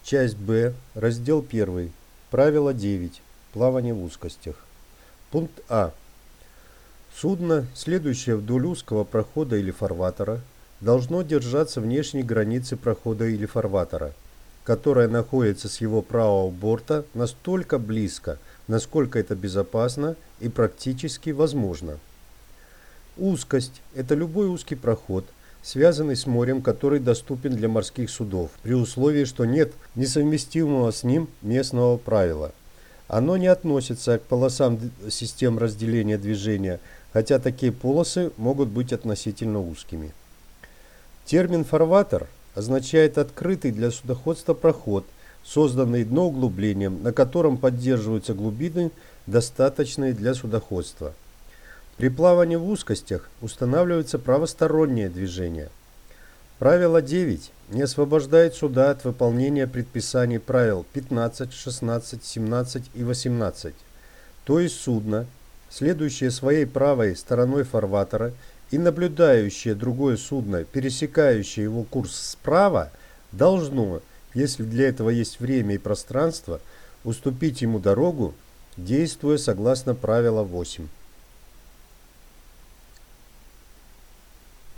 Часть Б, раздел 1. Правило 9. Плавание в узкостях. Пункт А. Судно, следующее вдоль узкого прохода или фарватера, должно держаться внешней границы прохода или фарватера, которая находится с его правого борта настолько близко, насколько это безопасно и практически возможно. Узкость – это любой узкий проход, связанный с морем, который доступен для морских судов, при условии, что нет несовместимого с ним местного правила. Оно не относится к полосам систем разделения движения, хотя такие полосы могут быть относительно узкими. Термин «фарватер» означает открытый для судоходства проход, созданный дноуглублением, на котором поддерживаются глубины, достаточные для судоходства. При плавании в узкостях устанавливается правостороннее движение. Правило 9 не освобождает суда от выполнения предписаний правил 15, 16, 17 и 18. То есть судно, следующее своей правой стороной фарватера и наблюдающее другое судно, пересекающее его курс справа, должно, если для этого есть время и пространство, уступить ему дорогу, действуя согласно правила 8.